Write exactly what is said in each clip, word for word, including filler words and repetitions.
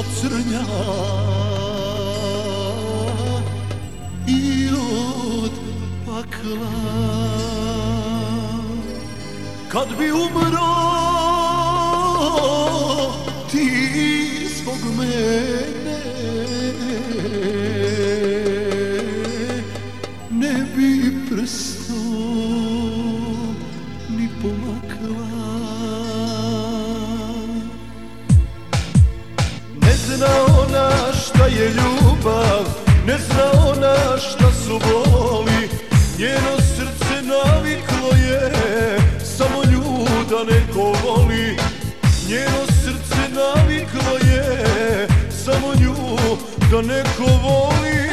crnja i od pakla. Kad bi umro ti zbog mene, ne bi prsto ni pomakla. Ne zna ona šta je ljubav, ne zna ona šta su boli, njeno srce naviklo je samo nju da neko voli. Njeno srce naviklo je samo nju da neko voli.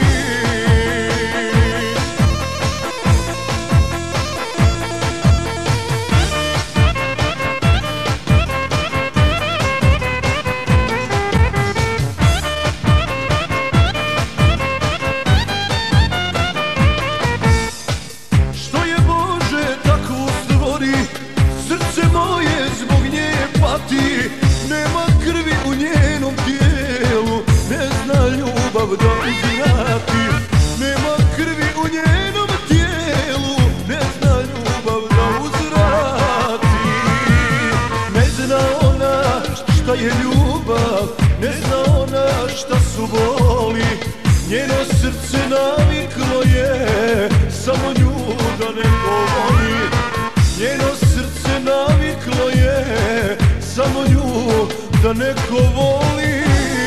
Nema krvi u njenom tijelu, ne zna ljubav da uzvrati. Nema krvi u njenom tijelu, ne zna ljubav da uzvrati. Ne zna ona šta je ljubav, ne zna ona šta su boli. Njeno srce naviklo je samo nju da neko voli. Njeno srce naviklo je samo nju da neko voli.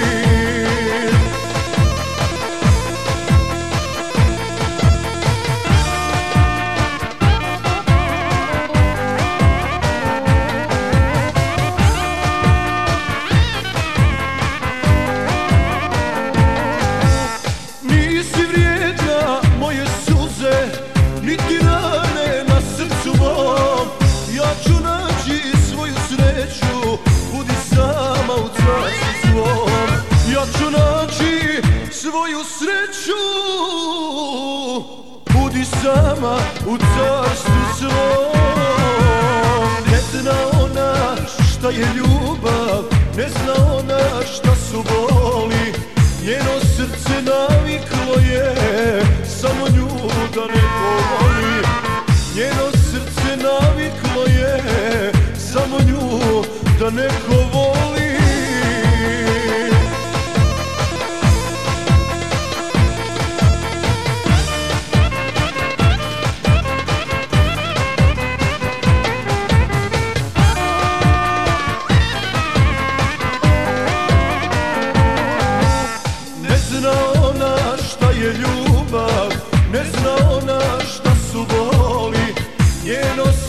Nisi vrijedna moje suze, niti rane na srcu mom. Ja ću naći svoju sreću, budi sama u carstvu svom. Ja ću naći svoju sreću, budi sama u carstvu svom. Ne zna ona šta je ljubav, ne zna ona šta su boli. Njeno srce naviklo je samo nju da neko voli. Njeno srce naviklo je samo nju da neko voli. Ne zna ona šta je ljubav, ne zna ona šta su boli. Njeno